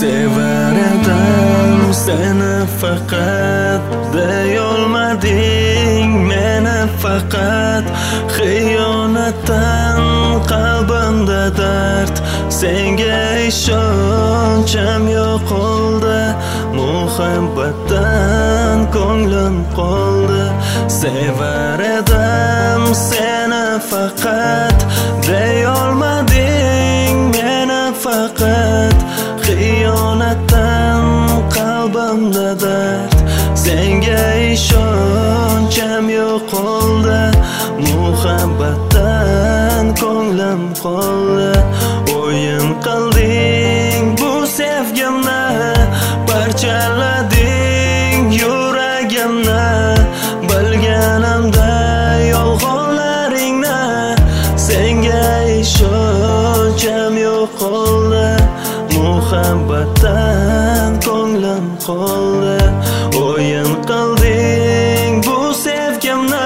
Sevar edim seni faqat, deyolmading meni faqat. Xiyonatdan qalbimda dard, senga ishoncham yo'qoldi. Muhabbatdan ko'nglim qoldi. Sevar edim seni faqat, deyolmading meni faqat. Xiyonatdan qalbimda dard, senga ishoncham yo'qoldi. Muhabbatdan ko'nglim qoldi. O'yin qilding bu sevgimni, parchalading yuragimni. Bilganimda yolg'onlaringni, senga ishoncham yo'qoldi. Muhabbatdan ko'nglim qoldi. O'yin qilding bu sevgimni,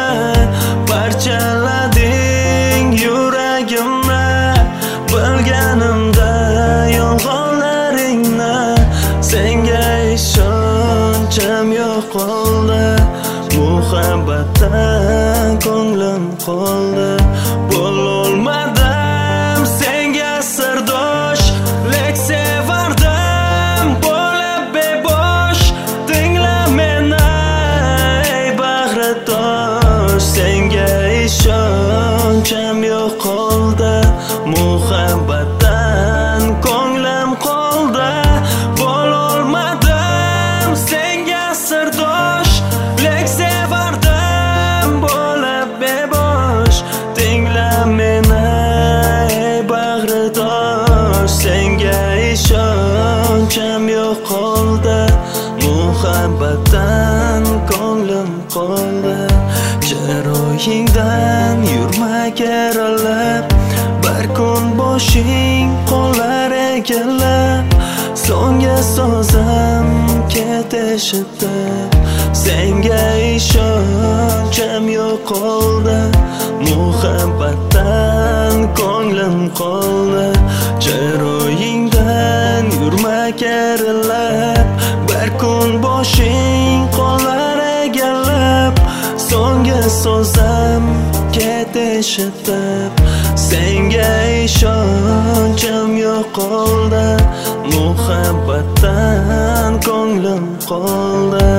parchalading yuragimni. Bilganimda yolg'onlaringni, senga ishoncham yo'qoldi. Muhabbatdan ko'nglim qoldi. Bo'lolmadim senga sirdosh, lek sevardim bo'lib bebosh. Tingla meni ey bag'ritosh, senga ishoncham yo'qoldi. Muhabbatdan ko'nglim qoldi. Bo'lolmadim senga sirdosh, lek sevardim bo'lib bebosh. Tingla meni ey bag'ritosh, senga ishoncham yo'qoldi. Muhabbatdan ko'nglim qoldi. Chiroyingdan yurmak eralab, bir kun boshing qolar egallab. So'nggi so'zim ketishibdi, senga ishoncham yo'qoldi. Muhabbatdan ko'nglim qoldi. Chiroyingdan yurmak eralab, bir kun boshing qolar egallab. So'nggi so'zim ketishibdi, senga ishoncham yo'qoldi. Muhabbatdan ko'nglim qoldi.